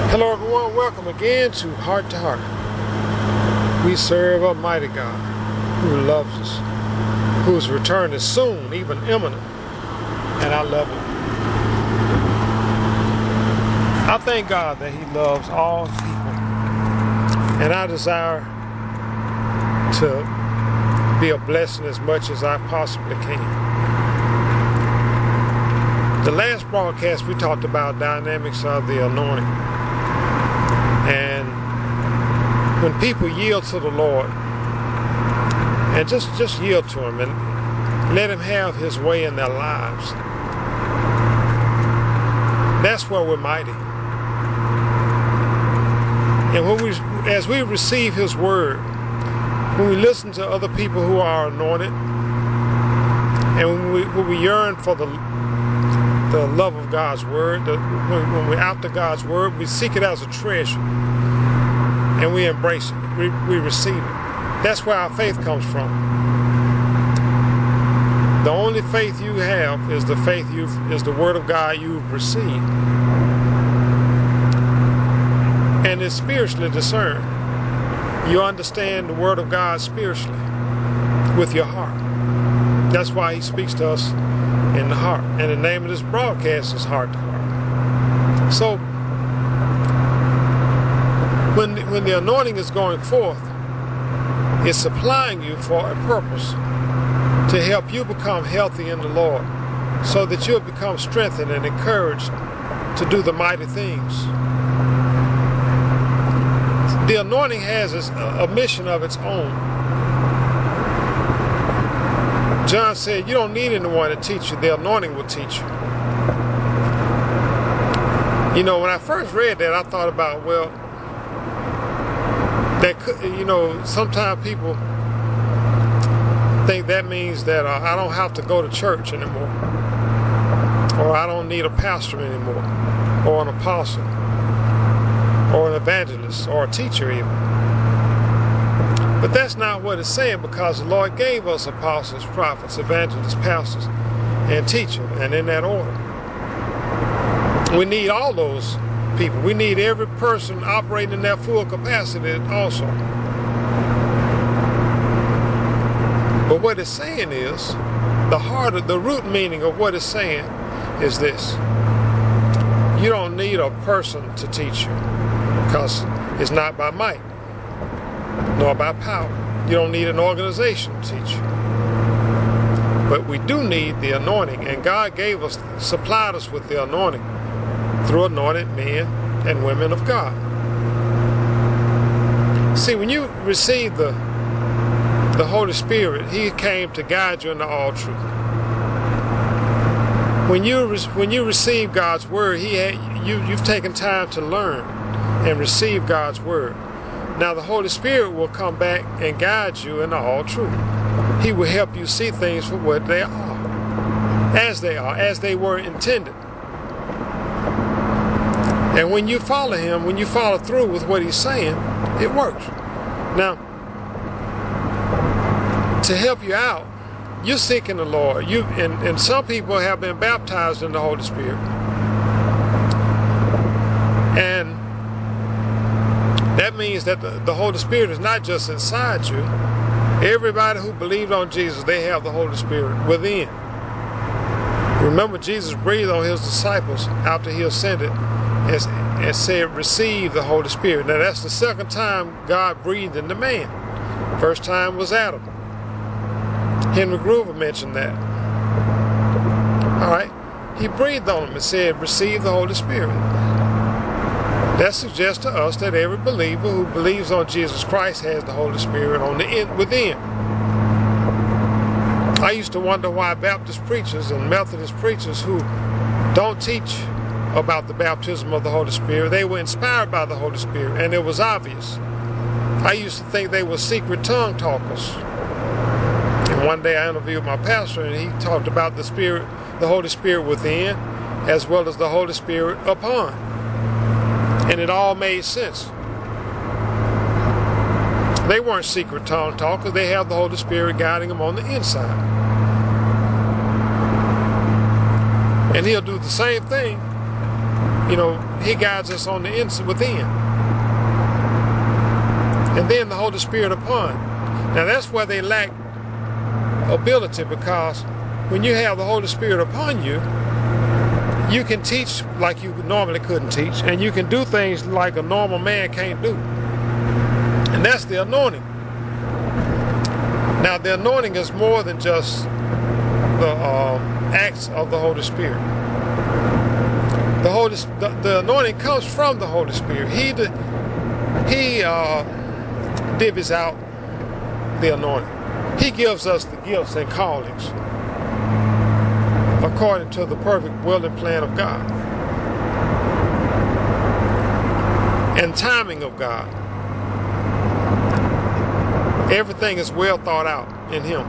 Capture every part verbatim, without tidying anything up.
Hello everyone, welcome again to Heart to Heart. We serve a mighty God who loves us, whose return is soon, even imminent, and I love Him. I thank God that He loves all people, and I desire to be a blessing as much as I possibly can. The last broadcast we talked about dynamics of the anointing. And when people yield to the Lord and just, just yield to Him and let Him have His way in their lives, that's where we're mighty. And when we, as we receive His word, when we listen to other people who are anointed, and when we, when we yearn for the the love of God's word, the, when, when we're after God's word, we seek it as a treasure, and we embrace it, we, we receive it. That's where our faith comes from. The only faith you have is the faith you've, is the word of God you've received, and it's spiritually discerned. You understand the word of God spiritually with your heart. That's why He speaks to us in the heart. And the name of this broadcast is Heart to Heart. So when the, when the anointing is going forth, it's supplying you for a purpose to help you become healthy in the Lord, so that you'll become strengthened and encouraged to do the mighty things. The anointing has a mission of its own. John said, you don't need anyone to teach you. The anointing will teach you. You know, when I first read that, I thought about, well, that could, you know, sometimes people think that means that uh, I don't have to go to church anymore, or I don't need a pastor anymore, or an apostle, or an evangelist, or a teacher even. But that's not what it's saying, because the Lord gave us apostles, prophets, evangelists, pastors, and teachers, and in that order. We need all those people. We need every person operating in their full capacity also. But what it's saying is, the heart of the root meaning of what it's saying is this: you don't need a person to teach you, because it's not by might nor by power. You don't need an organization to teach you. But we do need the anointing, and God gave us, supplied us with the anointing through anointed men and women of God. See, when you receive the the Holy Spirit, He came to guide you into all truth. When you when you receive God's word, He had, you you've taken time to learn and receive God's word. Now the Holy Spirit will come back and guide you into all truth. He will help you see things for what they are, as they are, as they were intended. And when you follow Him, when you follow through with what He's saying, it works. Now, to help you out, you're seeking the Lord. You and, and some people have been baptized in the Holy Spirit. And that means that the, the Holy Spirit is not just inside you. Everybody who believed on Jesus, they have the Holy Spirit within. Remember, Jesus breathed on His disciples after He ascended and, and said, receive the Holy Spirit. Now that's the second time God breathed into man. First time was Adam. Henry Groover mentioned that. All right. He breathed on him and said, receive the Holy Spirit. That suggests to us that every believer who believes on Jesus Christ has the Holy Spirit on the in, within. I used to wonder why Baptist preachers and Methodist preachers who don't teach about the baptism of the Holy Spirit, they were inspired by the Holy Spirit, and it was obvious. I used to think they were secret tongue talkers. And one day I interviewed my pastor, and he talked about the Spirit, the Holy Spirit within, as well as the Holy Spirit upon. And it all made sense. They weren't secret tongue talkers. They have the Holy Spirit guiding them on the inside. And He'll do the same thing You know, he guides us on the inside within. And then the Holy Spirit upon. Now that's where they lack ability, because when you have the Holy Spirit upon you, you can teach like you normally couldn't teach, and you can do things like a normal man can't do. And that's the anointing. Now the anointing is more than just the uh, acts of the Holy Spirit. The Holy, the, the anointing comes from the Holy Spirit. He, the, he uh, divvies out the anointing. He gives us the gifts and callings according to the perfect will and plan of God and timing of God. Everything is well thought out in Him.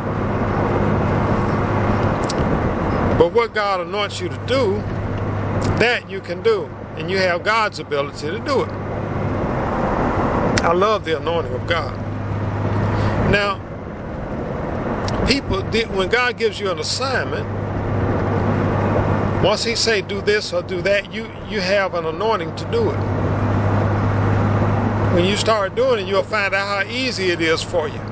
But what God anoints you to do, that you can do, and you have God's ability to do it. I love the anointing of God. Now, people, when God gives you an assignment, once He say do this or do that, you, you have an anointing to do it. When you start doing it, you'll find out how easy it is for you.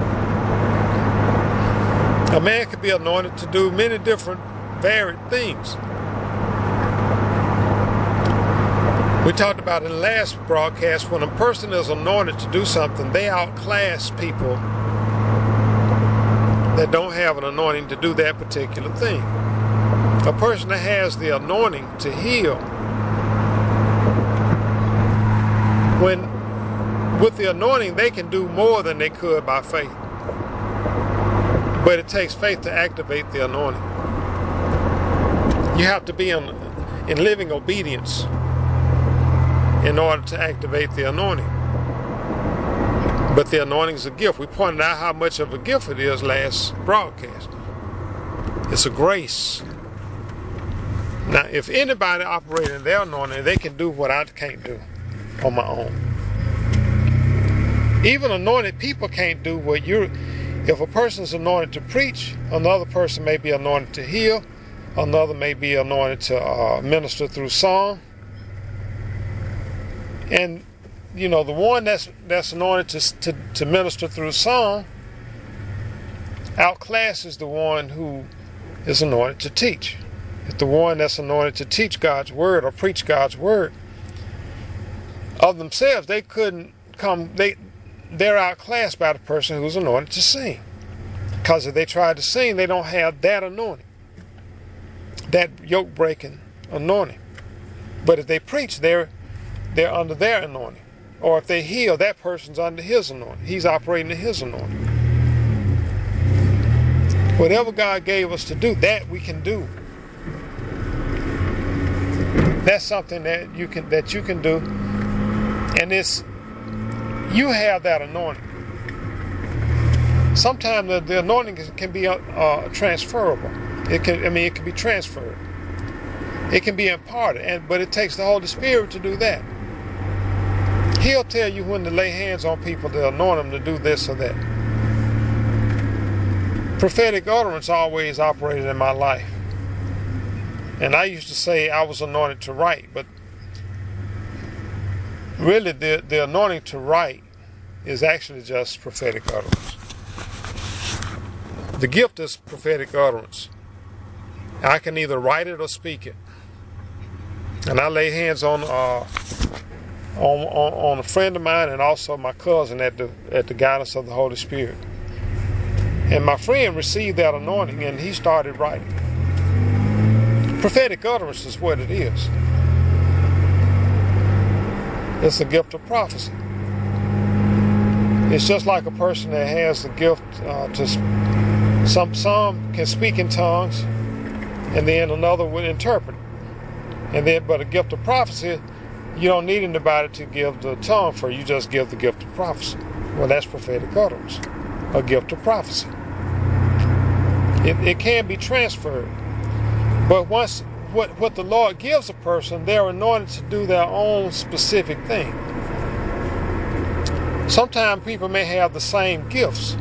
A man can be anointed to do many different varied things. We talked about in the last broadcast, when a person is anointed to do something, they outclass people that don't have an anointing to do that particular thing. A person that has the anointing to heal, when with the anointing they can do more than they could by faith. But it takes faith to activate the anointing. You have to be in, in living obedience in order to activate the anointing. But the anointing is a gift. We pointed out how much of a gift it is last broadcast. It's a grace. Now, if anybody operating in their anointing, they can do what I can't do on my own. Even anointed people can't do what you're... If a person is anointed to preach, another person may be anointed to heal, another may be anointed to uh, minister through song. And, you know, the one that's that's anointed to, to, to minister through song outclasses the one who is anointed to teach. If the one that's anointed to teach God's word or preach God's word, of themselves, they couldn't come, they, they're outclassed by the person who's anointed to sing. Because if they try to sing, they don't have that anointing, that yoke-breaking anointing. But if they preach, they're they're under their anointing. Or if they heal, that person's under his anointing. He's operating in his anointing. Whatever God gave us to do, that we can do. That's something that you can that you can do. And it's you have that anointing. Sometimes the, the anointing can be uh, uh, transferable. It can, I mean, it can be transferred. It can be imparted, and but it takes the Holy Spirit to do that. He'll tell you when to lay hands on people to anoint them to do this or that. Prophetic utterance always operated in my life. And I used to say I was anointed to write, but really the, the anointing to write is actually just prophetic utterance. The gift is prophetic utterance. I can either write it or speak it. And I lay hands on uh, on, on on a friend of mine and also my cousin at the at the guidance of the Holy Spirit. And my friend received that anointing and he started writing. Prophetic utterance is what it is. It's the gift of prophecy. It's just like a person that has the gift uh, to some some can speak in tongues, and then another would interpret. And then, but a gift of prophecy, you don't need anybody to give the tongue for. You just give the gift of prophecy. Well, that's prophetic utterance, a gift of prophecy. It, it can be transferred, but once what what the Lord gives a person, they're anointed to do their own specific thing. Sometimes people may have the same gifts.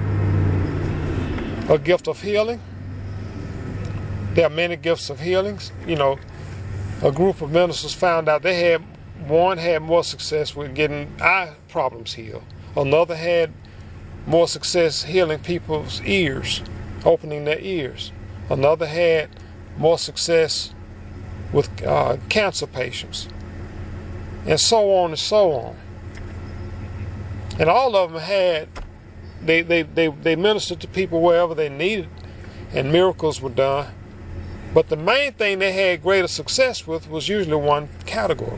A gift of healing. There are many gifts of healings. You know, a group of ministers found out they had, one had more success with getting eye problems healed. Another had more success healing people's ears, opening their ears. Another had more success with uh, cancer patients. And so on and so on. And all of them had, they, they, they, they ministered to people wherever they needed, and miracles were done. But the main thing they had greater success with was usually one category.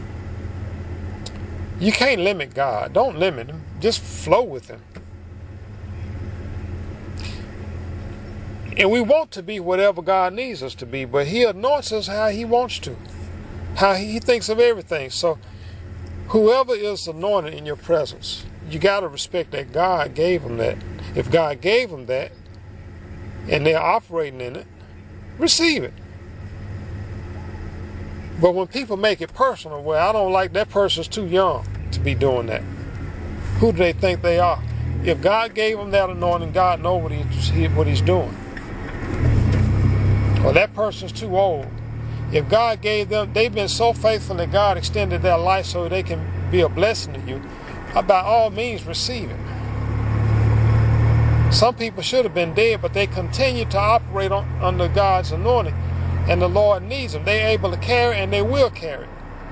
You can't limit God. Don't limit him. Just flow with him. And we want to be whatever God needs us to be, but he anoints us how he wants to, how he thinks of everything. So whoever is anointed in your presence, you got to respect that God gave them that. If God gave them that and they're operating in it, receive it. But when people make it personal, well, I don't like that person's too young to be doing that. Who do they think they are? If God gave them that anointing, God knows what, he, what he's doing. Well, that person's too old. If God gave them, they've been so faithful that God extended their life so they can be a blessing to you, by all means receive it. Some people should have been dead, but they continue to operate on, under God's anointing, and the Lord needs them. They're able to carry, and they will carry.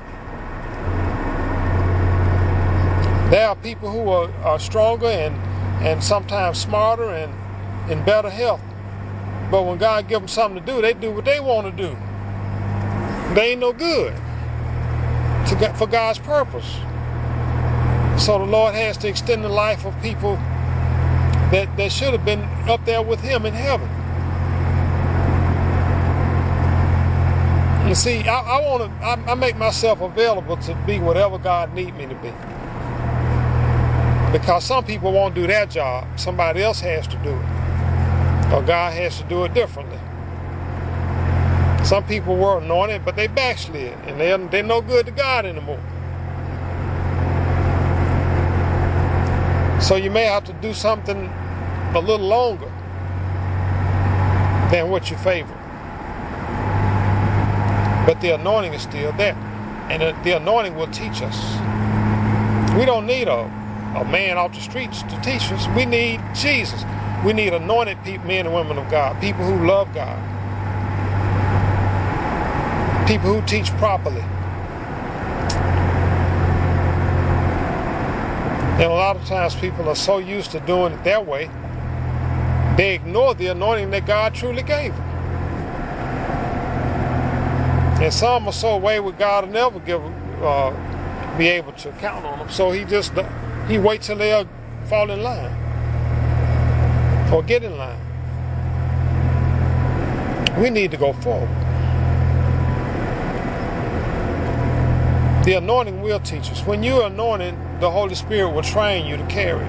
There are people who are, are stronger and, and sometimes smarter and in better health. But when God gives them something to do, they do what they want to do. They ain't no good to, for God's purpose. So the Lord has to extend the life of people that, that should have been up there with him in heaven. You see, I, I want to. I, I make myself available to be whatever God needs me to be. Because some people won't do their job. Somebody else has to do it. Or God has to do it differently. Some people were anointed, but they backslid. And they're, they're no good to God anymore. So you may have to do something a little longer than what you favor. But the anointing is still there. And the, the anointing will teach us. We don't need a, a man off the streets to teach us. We need Jesus. We need anointed people, men and women of God. People who love God. People who teach properly. And a lot of times people are so used to doing it their way, they ignore the anointing that God truly gave them. And some are so away with God, will never give, uh, be able to count on them. So he just he waits till they'll fall in line or get in line. We need to go forward. The anointing will teach us. When you're anointed, the Holy Spirit will train you to carry.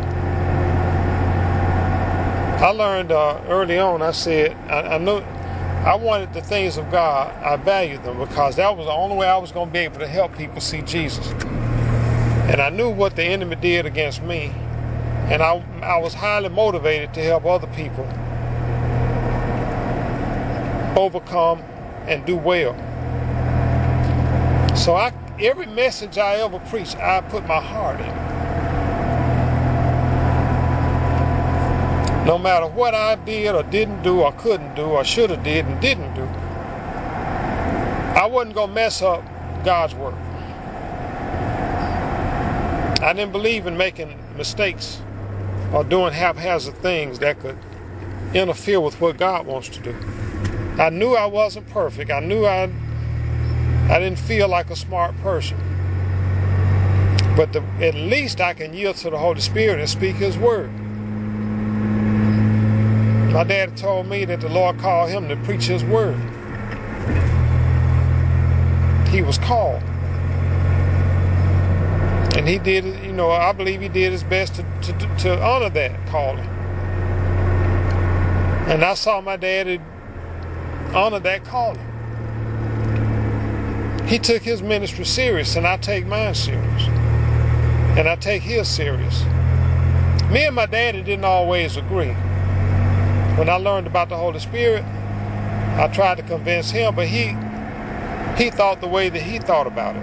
I learned uh, early on, I said, I, I knew I wanted the things of God, I valued them, because that was the only way I was going to be able to help people see Jesus. And I knew what the enemy did against me, and I, I was highly motivated to help other people overcome and do well. So I, every message I ever preached, I put my heart in. No matter what I did or didn't do or couldn't do or should have did and didn't do, I wasn't going to mess up God's work. I didn't believe in making mistakes or doing haphazard things that could interfere with what God wants to do. I knew I wasn't perfect. I knew I, I didn't feel like a smart person. But the, at least I can yield to the Holy Spirit and speak His word. My dad told me that the Lord called him to preach His word. He was called. And he did, you know, I believe he did his best to, to, to honor that calling. And I saw my dad honor that calling. He took his ministry serious, and I take mine serious. And I take his serious. Me and my daddy didn't always agree. When I learned about the Holy Spirit, I tried to convince him, but he he thought the way that he thought about it.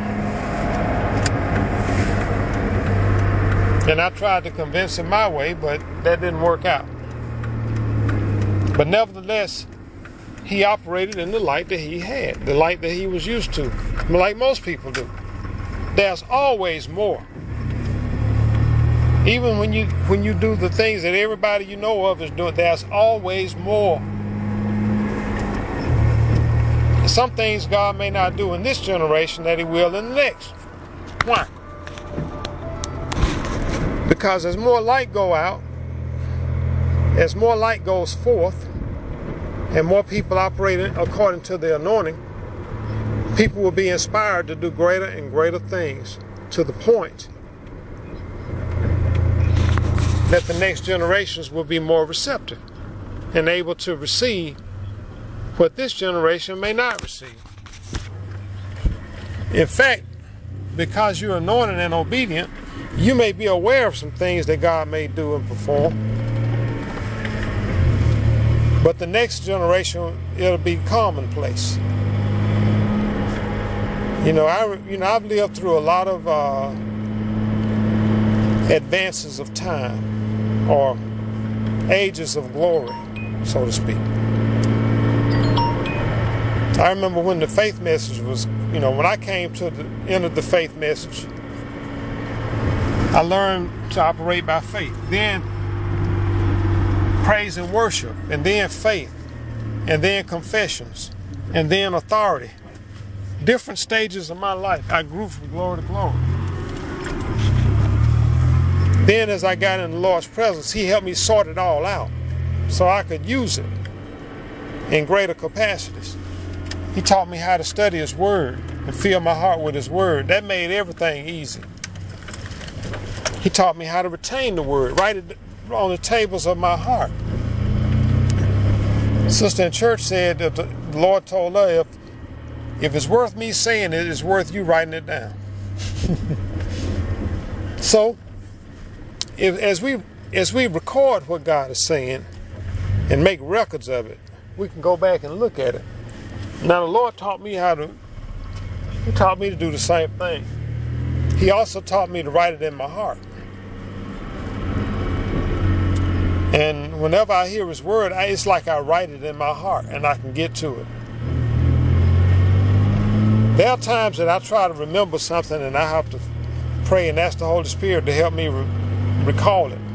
And I tried to convince him my way, but that didn't work out. But nevertheless, he operated in the light that he had, the light that he was used to, like most people do. There's always more. Even when you when you do the things that everybody you know of is doing, there's always more. Some things God may not do in this generation that he will in the next. Why? Because as more light go out, as more light goes forth, and more people operating according to the anointing, people will be inspired to do greater and greater things, to the point that the next generations will be more receptive and able to receive what this generation may not receive. In fact, because you're anointed and obedient, you may be aware of some things that God may do and perform. But the next generation, it'll be commonplace. You know, I you know I've lived through a lot of uh, advances of time, or ages of glory, so to speak. I remember when the faith message was, you know, when I came to the end of the faith message, I learned to operate by faith. Then praise and worship, and then faith, and then confessions, and then authority. Different stages of my life, I grew from glory to glory. Then as I got in the Lord's presence, he helped me sort it all out so I could use it in greater capacities. He taught me how to study his word and fill my heart with his word. That made everything easy. He taught me how to retain the word, write it on the tables of my heart. Sister in church said that the Lord told her, if, if it's worth me saying it, it's worth you writing it down. So, if, as we as we record what God is saying and make records of it, we can go back and look at it. Now the Lord taught me how to, he taught me to do the same thing. He also taught me to write it in my heart. And whenever I hear his word, I, it's like I write it in my heart and I can get to it. There are times that I try to remember something and I have to pray and ask the Holy Spirit to help me re- recall it.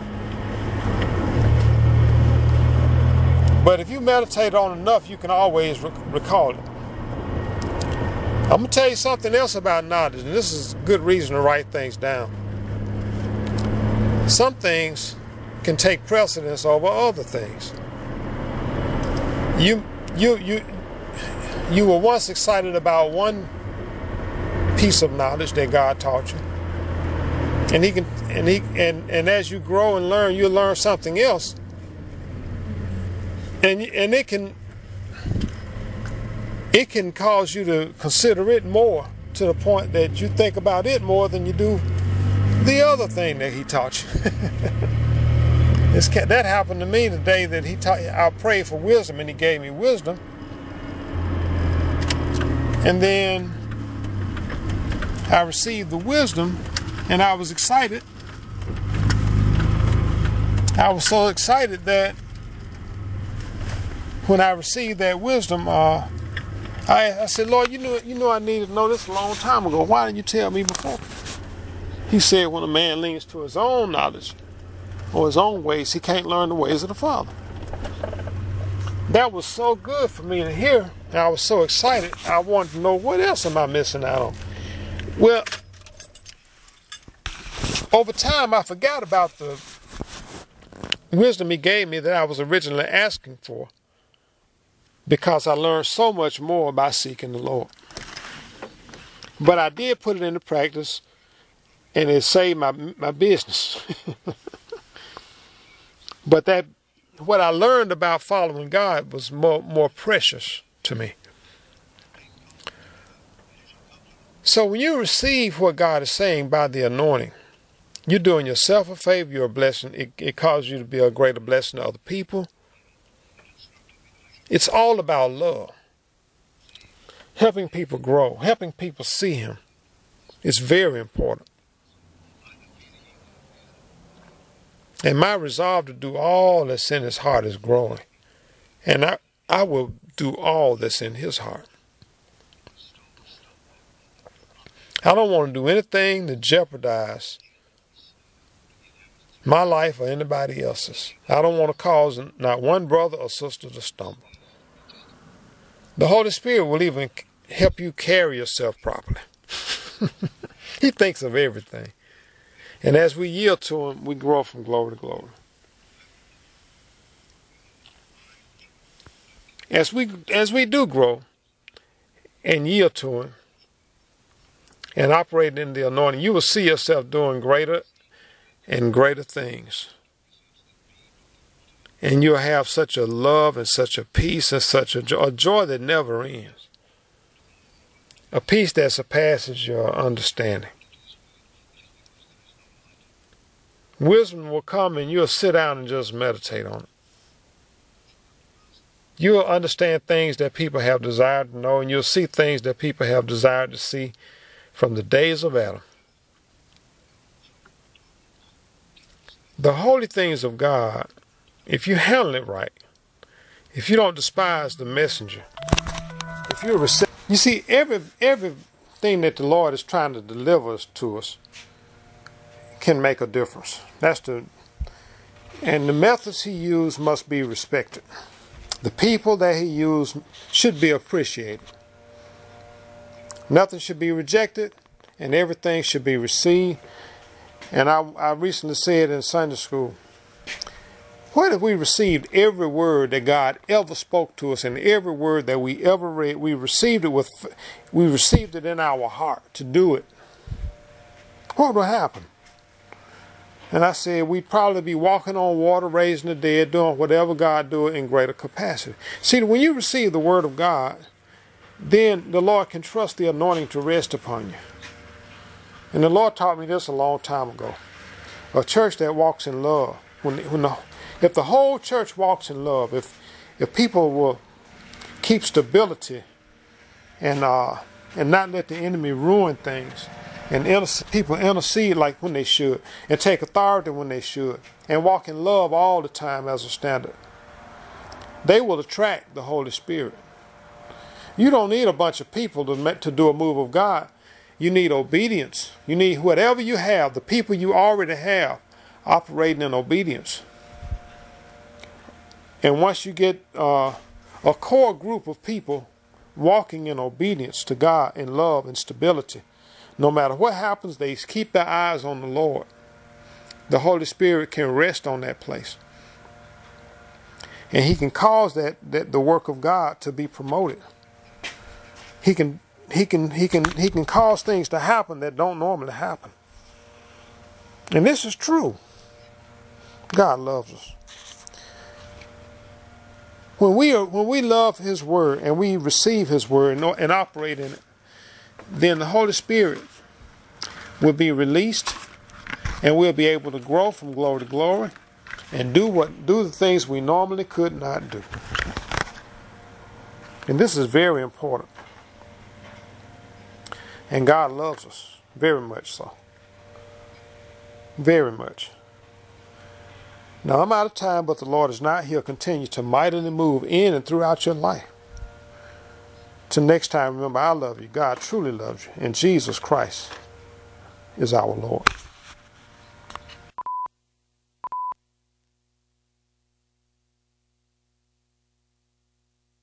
But if you meditate on enough, you can always re- recall it. I'm going to tell you something else about knowledge, and this is a good reason to write things down. Some things can take precedence over other things. You, you, you, you were once excited about one piece of knowledge that God taught you, and he can, and he, and and as you grow and learn, you learn something else, and and it can, it can cause you to consider it more, to the point that you think about it more than you do the other thing that he taught you. This, that happened to me the day that he taught. I prayed for wisdom, and he gave me wisdom. And then I received the wisdom, and I was excited. I was so excited that when I received that wisdom, uh, I, I said, Lord, you knew, you knew I needed to know this a long time ago. Why didn't you tell me before? He said, when a man leans to his own knowledge or his own ways, he can't learn the ways of the Father. That was so good for me to hear, and I was so excited. I wanted to know, what else am I missing out on? Well, over time, I forgot about the wisdom he gave me that I was originally asking for, because I learned so much more by seeking the Lord. But I did put it into practice, and it saved my my business. But that, what I learned about following God was more, more precious to me. So when you receive what God is saying by the anointing, you're doing yourself a favor, you're a blessing. It, it causes you to be a greater blessing to other people. It's all about love. helping people grow, helping people see him is very important. And my resolve to do all that's in his heart is growing. And I, I will do all that's in his heart. I don't want to do anything to jeopardize my life or anybody else's. I don't want to cause not one brother or sister to stumble. The Holy Spirit will even help you carry yourself properly. He thinks of everything. And as we yield to him, we grow from glory to glory. As we as we do grow and yield to him and operate in the anointing, you will see yourself doing greater and greater things. And you'll have such a love and such a peace and such a joy, a joy that never ends. A peace that surpasses your understanding. Wisdom will come and you'll sit down and just meditate on it. You'll understand things that people have desired to know, and you'll see things that people have desired to see from the days of Adam. The holy things of God, if you handle it right, if you don't despise the messenger, if you're receptive, you see, every everything that the Lord is trying to deliver to us can make a difference. That's the, and the methods he used must be respected. The people that he used should be appreciated. Nothing should be rejected, and everything should be received. And I, I recently said in Sunday school, what if we received every word that God ever spoke to us, and every word that we ever read, we received it with, we received it in our heart to do it? What would happen? And I said, we'd probably be walking on water, raising the dead, doing whatever God do in greater capacity. See, when you receive the word of God, then the Lord can trust the anointing to rest upon you. And the Lord taught me this a long time ago. A church that walks in love. When, when the, if the whole church walks in love, if if people will keep stability and uh, and not let the enemy ruin things, and inter- people intercede like when they should, and take authority when they should, and walk in love all the time as a standard, they will attract the Holy Spirit. You don't need a bunch of people to make, to do a move of God. You need obedience. You need whatever you have, the people you already have, operating in obedience. And once you get uh, a core group of people walking in obedience to God in love and stability, no matter what happens, they keep their eyes on the Lord. The Holy Spirit can rest on that place. And he can cause that, that the work of God to be promoted. He can he can he can he can cause things to happen that don't normally happen. And this is true. God loves us. When we are when we love his word and we receive his word and, and operate in it, then the Holy Spirit will be released, and we'll be able to grow from glory to glory and do what do the things we normally could not do. And this is very important. And God loves us very much so. Very much. Now I'm out of time, but the Lord is not. He'll continue to mightily move in and throughout your life. Till next time, remember, I love you. God truly loves you. And Jesus Christ is our Lord.